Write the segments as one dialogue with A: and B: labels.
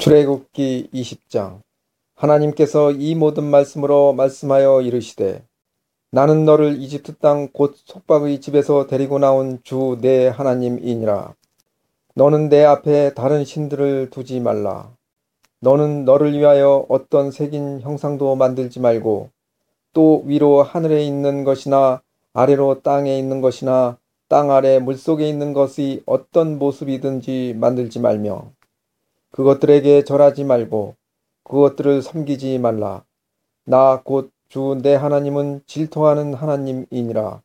A: 출애굽기 20장. 하나님께서 이 모든 말씀으로 말씀하여 이르시되, 나는 너를 이집트 땅 곧 속박의 집에서 데리고 나온 주 내 하나님이니라. 너는 내 앞에 다른 신들을 두지 말라. 너는 너를 위하여 어떤 새긴 형상도 만들지 말고, 또 위로 하늘에 있는 것이나 아래로 땅에 있는 것이나 땅 아래 물속에 있는 것이 어떤 모습이든지 만들지 말며, 그것들에게 절하지 말고 그것들을 섬기지 말라. 나 곧 주 내 하나님은 질투하는 하나님이니라.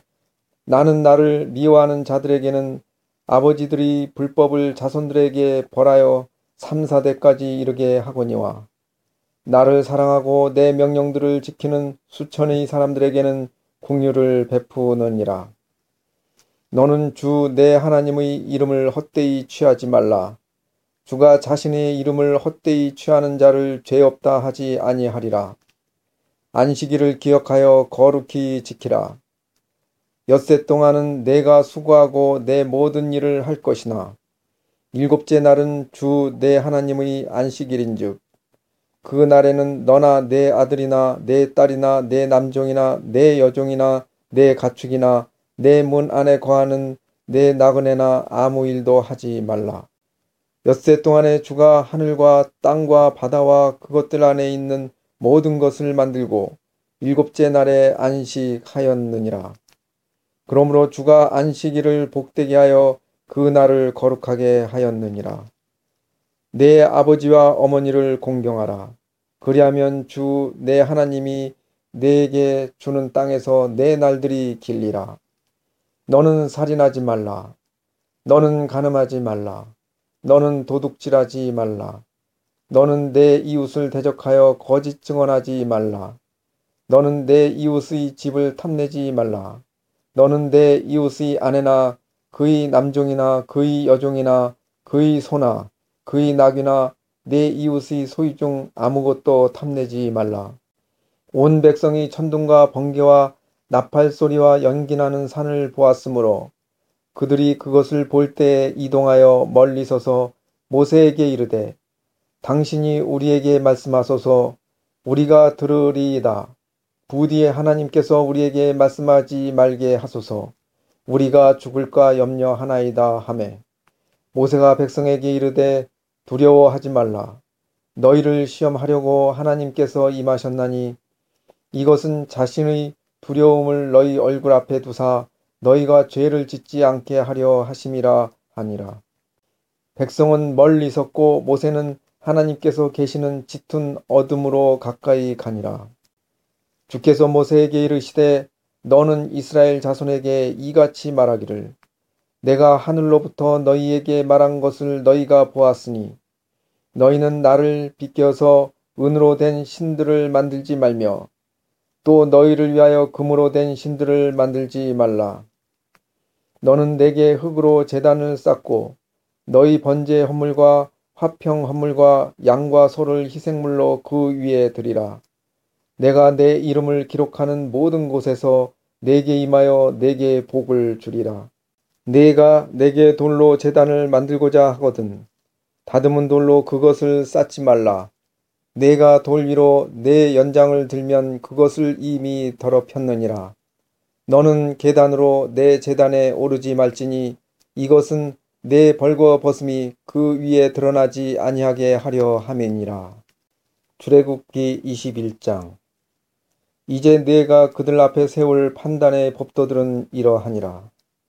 A: 나는 나를 미워하는 자들에게는 아버지들이 불법을 자손들에게 벌하여 3, 4대까지 이르게 하거니와, 나를 사랑하고 내 명령들을 지키는 수천의 사람들에게는 긍휼을 베푸느니라. 너는 주 내 하나님의 이름을 헛되이 취하지 말라. 주가 자신의 이름을 헛되이 취하는 자를 죄 없다 하지 아니하리라. 안식일을 기억하여 거룩히 지키라. 엿새 동안은 내가 수고하고 내 모든 일을 할 것이나, 일곱째 날은 주 내 하나님의 안식일인즉, 그 날에는 너나 내 아들이나 내 딸이나 내 남종이나 내 여종이나 내 가축이나 내 문 안에 거하는 내 나그네나 아무 일도 하지 말라. 엿새 동안에 주가 하늘과 땅과 바다와 그것들 안에 있는 모든 것을 만들고 일곱째 날에 안식하였느니라. 그러므로 주가 안식일을 복되게 하여 그 날을 거룩하게 하였느니라. 내 아버지와 어머니를 공경하라. 그리하면 주 내 하나님이 내게 주는 땅에서 내 날들이 길리라. 너는 살인하지 말라. 너는 간음하지 말라. 너는 도둑질하지 말라. 너는 내 이웃을 대적하여 거짓 증언하지 말라. 너는 내 이웃의 집을 탐내지 말라. 너는 내 이웃의 아내나 그의 남종이나 그의 여종이나 그의 소나 그의 낙이나 내 이웃의 소유 중 아무것도 탐내지 말라. 온 백성이 천둥과 번개와 나팔 소리와 연기나는 산을 보았으므로 그들이 그것을 볼 때에 이동하여 멀리 서서 모세에게 이르되, 당신이 우리에게 말씀하소서. 우리가 들으리이다. 부디 하나님께서 우리에게 말씀하지 말게 하소서. 우리가 죽을까 염려하나이다 하매, 모세가 백성에게 이르되, 두려워하지 말라. 너희를 시험하려고 하나님께서 임하셨나니, 이것은 자신의 두려움을 너희 얼굴 앞에 두사 너희가 죄를 짓지 않게 하려 하심이라 하니라. 백성은 멀리 섰고 모세는 하나님께서 계시는 짙은 어둠으로 가까이 가니라. 주께서 모세에게 이르시되, 너는 이스라엘 자손에게 이같이 말하기를, 내가 하늘로부터 너희에게 말한 것을 너희가 보았으니, 너희는 나를 비껴서 은으로 된 신들을 만들지 말며, 또 너희를 위하여 금으로 된 신들을 만들지 말라. 너는 내게 흙으로 제단을 쌓고 너희 번제 헌물과 화평 헌물과 양과 소를 희생물로 그 위에 드리라. 내가 내 이름을 기록하는 모든 곳에서 내게 임하여 내게 복을 주리라. 내가 내게 돌로 제단을 만들고자 하거든 다듬은 돌로 그것을 쌓지 말라. 내가 돌 위로 내 연장을 들면 그것을 이미 더럽혔느니라. 너는 계단으로 내 제단에 오르지 말지니 이것은 내 벌거벗음이 그 위에 드러나지 아니하게 하려 함이니라. 출애굽기 21장. 이제 내가 그들 앞에 세울 판단의 법도들은 이러하니라.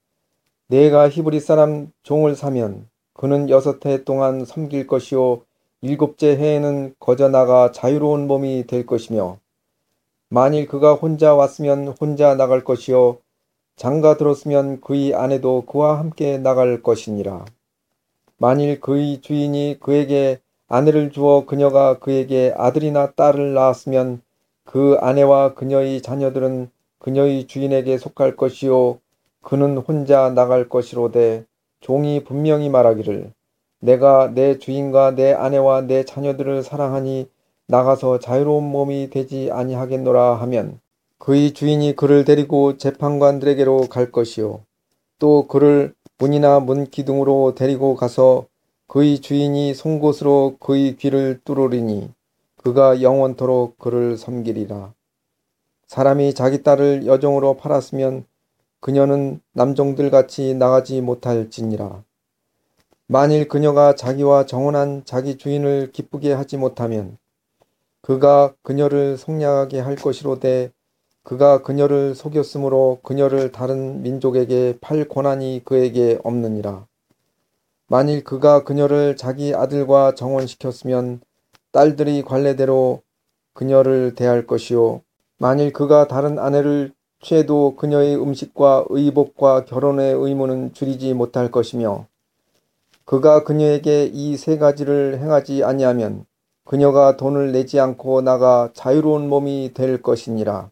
A: 내가 히브리 사람 종을 사면 그는 6해 동안 섬길 것이요 7째 해에는 거저 나가 자유로운 몸이 될 것이며, 만일 그가 혼자 왔으면 혼자 나갈 것이요 장가 들었으면 그의 아내도 그와 함께 나갈 것이니라. 만일 그의 주인이 그에게 아내를 주어 그녀가 그에게 아들이나 딸을 낳았으면 그 아내와 그녀의 자녀들은 그녀의 주인에게 속할 것이요 그는 혼자 나갈 것이로되, 종이 분명히 말하기를, 내가 내 주인과 내 아내와 내 자녀들을 사랑하니 나가서 자유로운 몸이 되지 아니하겠노라 하면, 그의 주인이 그를 데리고 재판관들에게로 갈 것이요 또 그를 문이나 문 기둥으로 데리고 가서 그의 주인이 송곳으로 그의 귀를 뚫으리니 그가 영원토록 그를 섬기리라. 사람이 자기 딸을 여종으로 팔았으면 그녀는 남종들 같이 나가지 못할지니라. 만일 그녀가 자기와 정혼한 자기 주인을 기쁘게 하지 못하면 그가 그녀를 속량하게 할 것이로되 그가 그녀를 속였으므로 그녀를 다른 민족에게 팔 권한이 그에게 없느니라. 만일 그가 그녀를 자기 아들과 정혼시켰으면 딸들이 관례대로 그녀를 대할 것이요. 만일 그가 다른 아내를 취해도 그녀의 음식과 의복과 결혼의 의무는 줄이지 못할 것이며 그가 그녀에게 이 세 가지를 행하지 아니하면 그녀가 돈을 내지 않고 나가 자유로운 몸이 될 것이니라.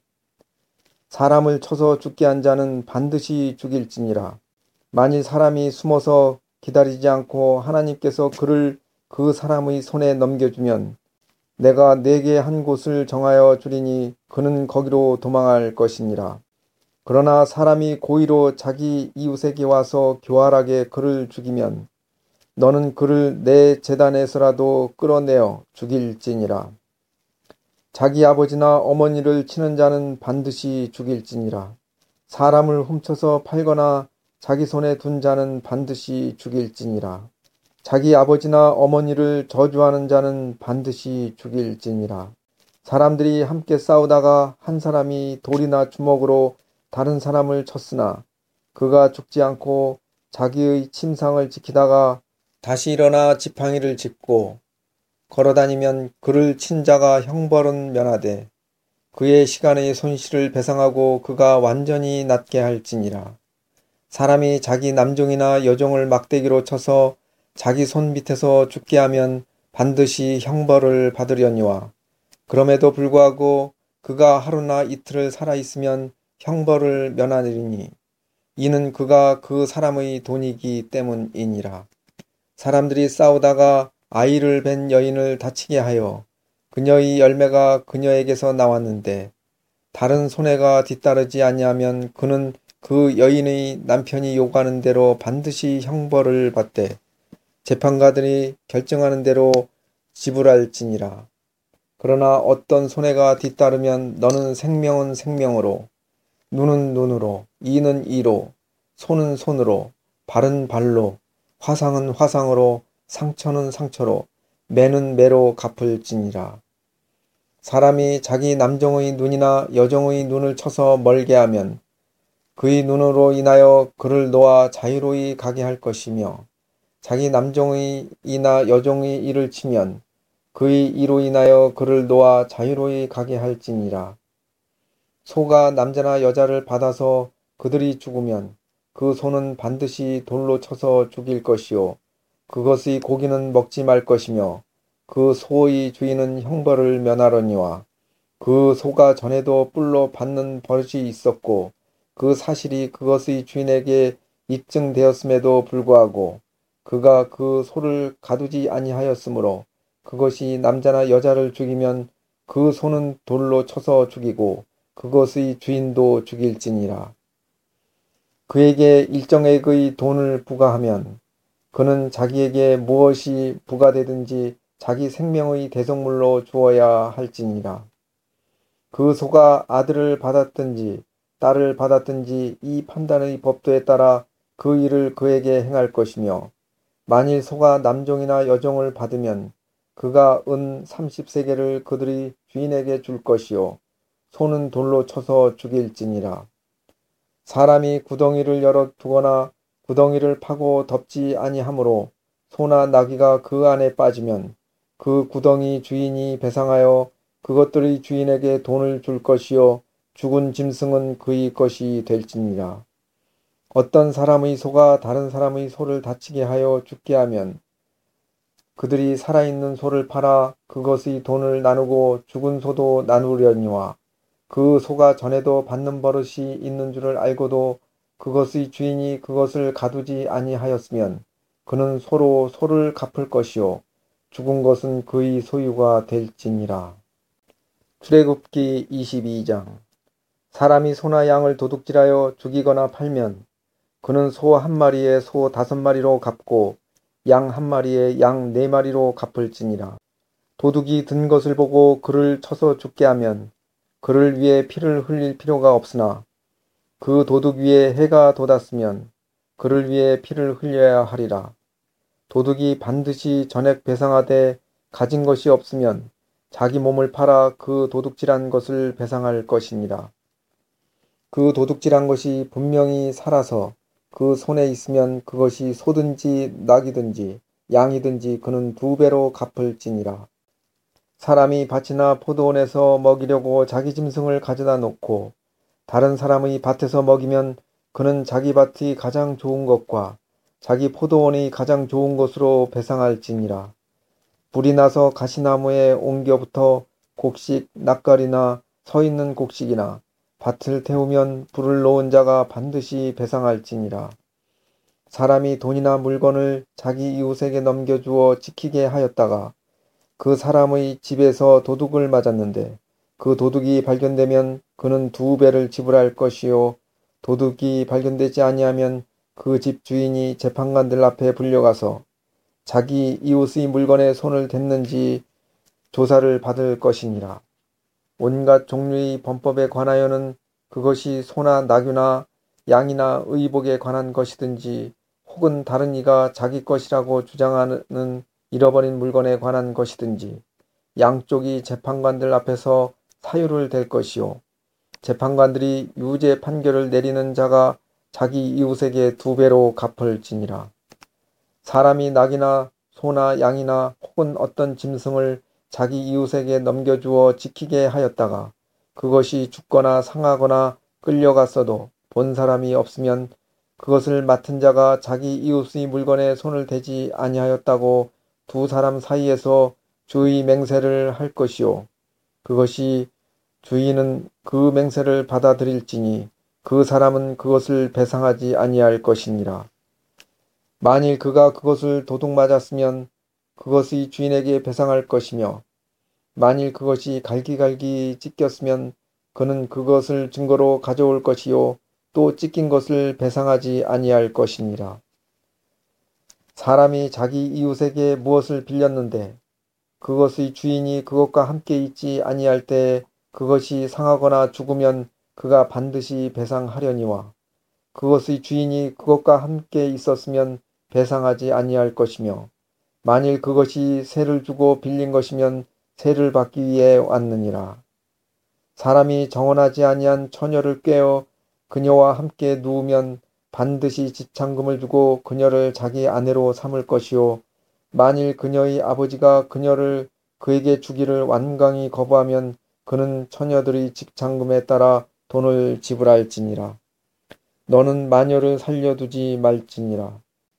A: 사람을 쳐서 죽게 한 자는 반드시 죽일지니라. 만일 사람이 숨어서 기다리지 않고 하나님께서 그를 그 사람의 손에 넘겨주면 내가 네게 한 곳을 정하여 주리니 그는 거기로 도망할 것이니라. 그러나 사람이 고의로 자기 이웃에게 와서 교활하게 그를 죽이면 너는 그를 내 제단에서라도 끌어내어 죽일지니라. 자기 아버지나 어머니를 치는 자는 반드시 죽일지니라. 사람을 훔쳐서 팔거나 자기 손에 둔 자는 반드시 죽일지니라. 자기 아버지나 어머니를 저주하는 자는 반드시 죽일지니라. 사람들이 함께 싸우다가 한 사람이 돌이나 주먹으로 다른 사람을 쳤으나 그가 죽지 않고 자기의 침상을 지키다가 다시 일어나 지팡이를 짚고 걸어다니면 그를 친 자가 형벌은 면하되 그의 시간의 손실을 배상하고 그가 완전히 낫게 할지니라. 사람이 자기 남종이나 여종을 막대기로 쳐서 자기 손 밑에서 죽게 하면 반드시 형벌을 받으려니와 그럼에도 불구하고 그가 하루나 이틀을 살아있으면 형벌을 면하리니 이는 그가 그 사람의 돈이기 때문이니라. 사람들이 싸우다가 아이를 뵌 여인을 다치게 하여 그녀의 열매가 그녀에게서 나왔는데 다른 손해가 뒤따르지 아니하면 그는 그 여인의 남편이 요구하는 대로 반드시 형벌을 받되 재판가들이 결정하는 대로 지불할지니라. 그러나 어떤 손해가 뒤따르면 너는 생명은 생명으로, 눈은 눈으로, 이는 이로, 손은 손으로, 발은 발로, 화상은 화상으로, 상처는 상처로, 매는 매로 갚을지니라. 사람이 자기 남종의 눈이나 여종의 눈을 쳐서 멀게 하면 그의 눈으로 인하여 그를 놓아 자유로이 가게 할 것이며 자기 남종의 이나 여종의 이를 치면 그의 이로 인하여 그를 놓아 자유로이 가게 할지니라. 소가 남자나 여자를 받아서 그들이 죽으면 그 소는 반드시 돌로 쳐서 죽일 것이요 그것의 고기는 먹지 말 것이며 그 소의 주인은 형벌을 면하려니와 그 소가 전에도 뿔로 받는 버릇이 있었고 그 사실이 그것의 주인에게 입증되었음에도 불구하고 그가 그 소를 가두지 아니하였으므로 그것이 남자나 여자를 죽이면 그 소는 돌로 쳐서 죽이고 그것의 주인도 죽일지니라. 그에게 일정액의 돈을 부과하면 그는 자기에게 무엇이 부과되든지 자기 생명의 대속물로 주어야 할지니라. 그 소가 아들을 받았든지 딸을 받았든지 이 판단의 법도에 따라 그 일을 그에게 행할 것이며 만일 소가 남종이나 여종을 받으면 그가 은 30세겔을 그들이 주인에게 줄 것이요 소는 돌로 쳐서 죽일지니라. 사람이 구덩이를 열어 두거나 구덩이를 파고 덮지 아니하므로 소나 나귀가 그 안에 빠지면 그 구덩이 주인이 배상하여 그것들의 주인에게 돈을 줄 것이요 죽은 짐승은 그의 것이 될지니라. 어떤 사람의 소가 다른 사람의 소를 다치게 하여 죽게 하면 그들이 살아있는 소를 팔아 그것의 돈을 나누고 죽은 소도 나누려니와 그 소가 전에도 받는 버릇이 있는 줄을 알고도 그것의 주인이 그것을 가두지 아니하였으면 그는 소로 소를 갚을 것이요 죽은 것은 그의 소유가 될지니라. 출애굽기 22장. 사람이 소나 양을 도둑질하여 죽이거나 팔면 그는 소 한 마리에 소 5마리로 갚고 양 한 마리에 양 네 마리로 갚을지니라. 도둑이 든 것을 보고 그를 쳐서 죽게 하면 그를 위해 피를 흘릴 필요가 없으나 그 도둑 위에 해가 돋았으면 그를 위해 피를 흘려야 하리라. 도둑이 반드시 전액 배상하되 가진 것이 없으면 자기 몸을 팔아 그 도둑질한 것을 배상할 것이니라. 그 도둑질한 것이 분명히 살아서 그 손에 있으면 그것이 소든지 낙이든지 양이든지 그는 2배로 갚을지니라. 사람이 밭이나 포도원에서 먹이려고 자기 짐승을 가져다 놓고 다른 사람의 밭에서 먹이면 그는 자기 밭이 가장 좋은 것과 자기 포도원이 가장 좋은 것으로 배상할지니라. 불이 나서 가시나무에 옮겨 붙어 곡식, 낯가리나 서 있는 곡식이나 밭을 태우면 불을 놓은 자가 반드시 배상할지니라. 사람이 돈이나 물건을 자기 이웃에게 넘겨주어 지키게 하였다가 그 사람의 집에서 도둑을 맞았는데 그 도둑이 발견되면 그는 2배를 지불할 것이요 도둑이 발견되지 아니하면 그 집 주인이 재판관들 앞에 불려가서 자기 이웃의 물건에 손을 댔는지 조사를 받을 것이니라. 온갖 종류의 범법에 관하여는 그것이 소나 나귀나 양이나 의복에 관한 것이든지 혹은 다른 이가 자기 것이라고 주장하는 잃어버린 물건에 관한 것이든지 양쪽이 재판관들 앞에서 사유를 댈 것이요 재판관들이 유죄 판결을 내리는 자가 자기 이웃에게 2배로 갚을지니라. 사람이 낙이나 소나 양이나 혹은 어떤 짐승을 자기 이웃에게 넘겨주어 지키게 하였다가 그것이 죽거나 상하거나 끌려갔어도 본 사람이 없으면 그것을 맡은 자가 자기 이웃의 물건에 손을 대지 아니하였다고 2사람 사이에서 주의 맹세를 할 것이요 그것이 주인은 그 맹세를 받아들일지니 그 사람은 그것을 배상하지 아니할 것이니라. 만일 그가 그것을 도둑 맞았으면 그것의 주인에게 배상할 것이며 만일 그것이 갈기갈기 찢겼으면 그는 그것을 증거로 가져올 것이요 또 찢긴 것을 배상하지 아니할 것이니라. 사람이 자기 이웃에게 무엇을 빌렸는데 그것의 주인이 그것과 함께 있지 아니할 때에 그것이 상하거나 죽으면 그가 반드시 배상하려니와 그것의 주인이 그것과 함께 있었으면 배상하지 아니할 것이며 만일 그것이 세를 주고 빌린 것이면 세를 받기 위해 왔느니라. 사람이 정언하지 아니한 처녀를 꾀어 그녀와 함께 누우면 반드시 집창금을 주고 그녀를 자기 아내로 삼을 것이요 만일 그녀의 아버지가 그녀를 그에게 주기를 완강히 거부하면 그는 처녀들의 집창금에 따라 돈을 지불할지니라. 너는 마녀를 살려두지 말지니라.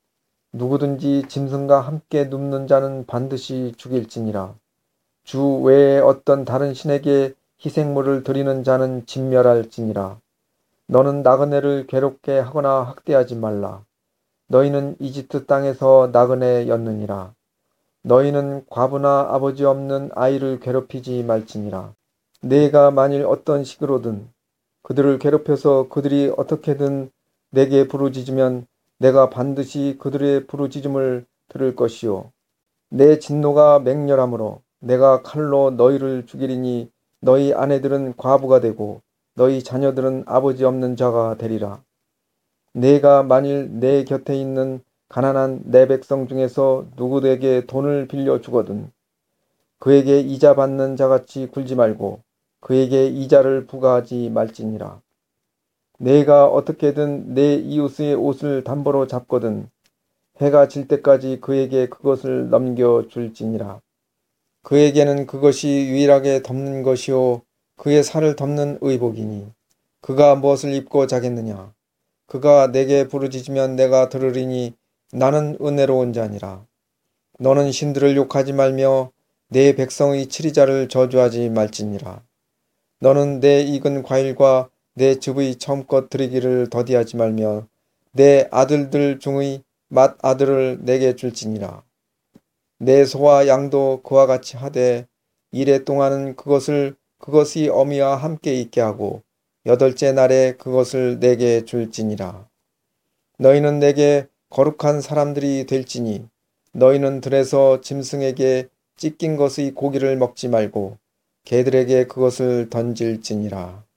A: 누구든지 짐승과 함께 눕는 자는 반드시 죽일지니라. 주 외에 어떤 다른 신에게 희생물을 드리는 자는 진멸할지니라. 너는 나그네를 괴롭게 하거나 학대하지 말라. 너희는 이집트 땅에서 나그네였느니라. 너희는 과부나 아버지 없는 아이를 괴롭히지 말지니라. 내가 만일 어떤 식으로든 그들을 괴롭혀서 그들이 어떻게든 내게 부르짖으면 내가 반드시 그들의 부르짖음을 들을 것이요 내 진노가 맹렬하므로 내가 칼로 너희를 죽이리니 너희 아내들은 과부가 되고 너희 자녀들은 아버지 없는 자가 되리라. 내가 만일 내 곁에 있는 가난한 내 백성 중에서 누구에게 돈을 빌려 주거든 그에게 이자 받는 자같이 굴지 말고 그에게 이자를 부과하지 말지니라. 내가 어떻게든 내 이웃의 옷을 담보로 잡거든 해가 질 때까지 그에게 그것을 넘겨줄지니라. 그에게는 그것이 유일하게 덮는 것이요 그의 살을 덮는 의복이니 그가 무엇을 입고 자겠느냐. 그가 내게 부르짖으면 내가 들으리니 나는 은혜로운 자니라. 너는 신들을 욕하지 말며 내 백성의 치리자를 저주하지 말지니라. 너는 내 익은 과일과 내 즙의 처음껏 드리기를 더디하지 말며 내 아들들 중의 맏아들을 내게 줄지니라. 내 소와 양도 그와 같이 하되 이래 동안은 그것이 어미와 함께 있게 하고 8째 날에 그것을 내게 줄지니라. 너희는 내게 거룩한 사람들이 될지니 너희는 들에서 짐승에게 찢긴 것의 고기를 먹지 말고 개들에게 그것을 던질지니라.